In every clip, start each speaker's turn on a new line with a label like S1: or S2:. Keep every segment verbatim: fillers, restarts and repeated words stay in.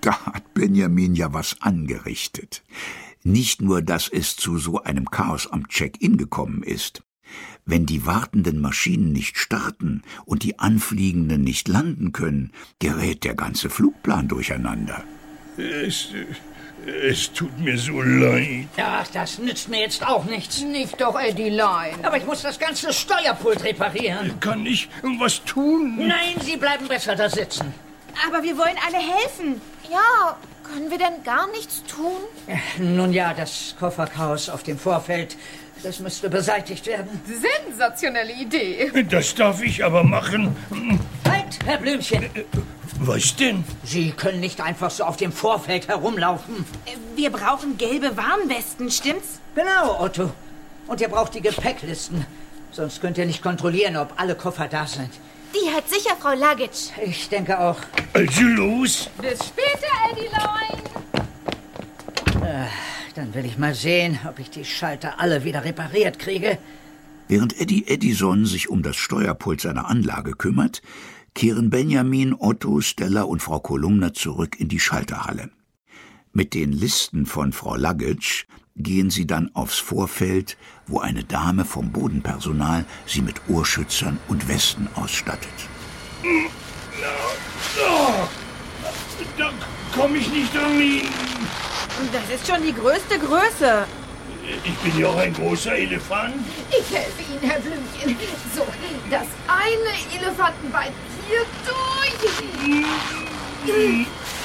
S1: Da hat Benjamin ja was angerichtet. Nicht nur, dass es zu so einem Chaos am Check-in gekommen ist. Wenn die wartenden Maschinen nicht starten und die Anfliegenden nicht landen können, gerät der ganze Flugplan durcheinander.
S2: Es, es tut mir so leid.
S3: Ja, das nützt mir jetzt auch nichts.
S4: Nicht doch, Eddielein.
S3: Aber ich muss das ganze Steuerpult reparieren.
S2: Kann ich was tun?
S3: Nein, Sie bleiben besser da sitzen.
S5: Aber wir wollen alle helfen.
S6: Ja, können wir denn gar nichts tun?
S3: Nun ja, das Kofferchaos auf dem Vorfeld, das müsste beseitigt werden.
S4: Sensationelle Idee.
S2: Das darf ich aber machen.
S3: Halt, Herr Blümchen.
S2: Was denn?
S3: Sie können nicht einfach so auf dem Vorfeld herumlaufen.
S5: Wir brauchen gelbe Warnwesten, stimmt's?
S3: Genau, Otto. Und ihr braucht die Gepäcklisten. Sonst könnt ihr nicht kontrollieren, ob alle Koffer da sind.
S6: Die hat sicher Frau Luggage.
S3: Ich denke auch.
S2: Also los.
S4: Bis später, Eddielein.
S3: Äh, dann will ich mal sehen, ob ich die Schalter alle wieder repariert kriege.
S1: Während Eddie Edison sich um das Steuerpult seiner Anlage kümmert, kehren Benjamin, Otto, Stella und Frau Kolumna zurück in die Schalterhalle. Mit den Listen von Frau Luggage gehen sie dann aufs Vorfeld, wo eine Dame vom Bodenpersonal sie mit Ohrschützern und Westen ausstattet.
S2: Da komme ich nicht rein.
S5: Das ist schon die größte Größe.
S2: Ich bin ja auch ein großer Elefant.
S4: Ich helfe Ihnen, Herr Blümchen. So, das eine Elefantenbein hier durch.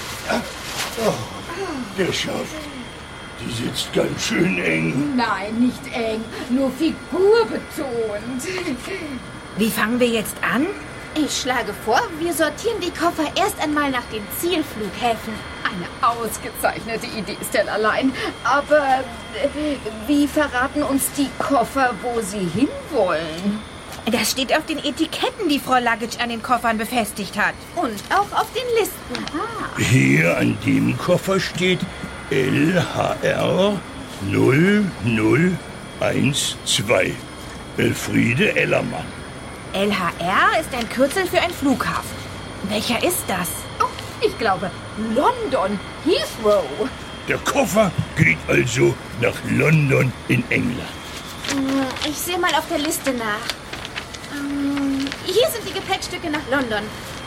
S2: Oh, geschafft. Die sitzt ganz schön eng.
S4: Nein, nicht eng, nur figurbetont.
S5: Wie fangen wir jetzt an?
S6: Ich schlage vor, wir sortieren die Koffer erst einmal nach den Zielflughäfen.
S4: Eine ausgezeichnete Idee, Stellalein. Aber äh, wie verraten uns die Koffer, wo sie hinwollen?
S5: Das steht auf den Etiketten, die Frau Luggage an den Koffern befestigt hat.
S6: Und auch auf den Listen.
S4: Ah.
S2: Hier an dem Koffer steht L H R null null eins zwei. Elfriede Ellermann.
S5: L H R ist ein Kürzel für einen Flughafen. Welcher ist das?
S4: Oh, ich glaube, London, Heathrow.
S2: Der Koffer geht also nach London in England.
S6: Ich sehe mal auf der Liste nach. Ähm, hier sind die Gepäckstücke nach London.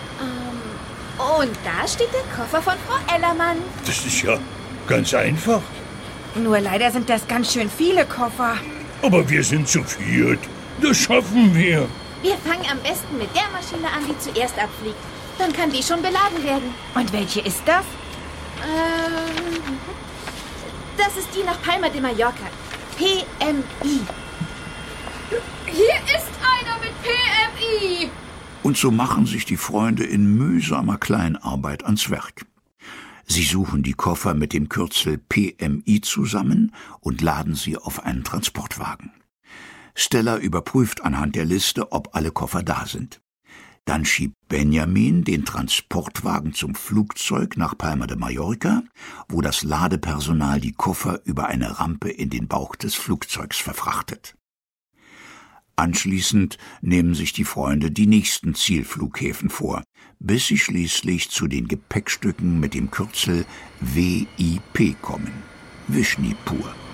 S6: Ähm, und da steht der Koffer von Frau Ellermann.
S2: Das ist ja ganz einfach.
S5: Nur leider sind das ganz schön viele Koffer.
S2: Aber wir sind zu viert. Das schaffen wir.
S6: Wir fangen am besten mit der Maschine an, die zuerst abfliegt. Dann kann die schon beladen werden.
S5: Und welche ist das?
S6: Ähm, das ist die nach Palma de Mallorca. P M I.
S4: Hier ist einer mit P M I.
S1: Und so machen sich die Freunde in mühsamer Kleinarbeit ans Werk. Sie suchen die Koffer mit dem Kürzel P M I zusammen und laden sie auf einen Transportwagen. Stella überprüft anhand der Liste, ob alle Koffer da sind. Dann schiebt Benjamin den Transportwagen zum Flugzeug nach Palma de Mallorca, wo das Ladepersonal die Koffer über eine Rampe in den Bauch des Flugzeugs verfrachtet. Anschließend nehmen sich die Freunde die nächsten Zielflughäfen vor, bis sie schließlich zu den Gepäckstücken mit dem Kürzel W I P kommen. Vishnipur.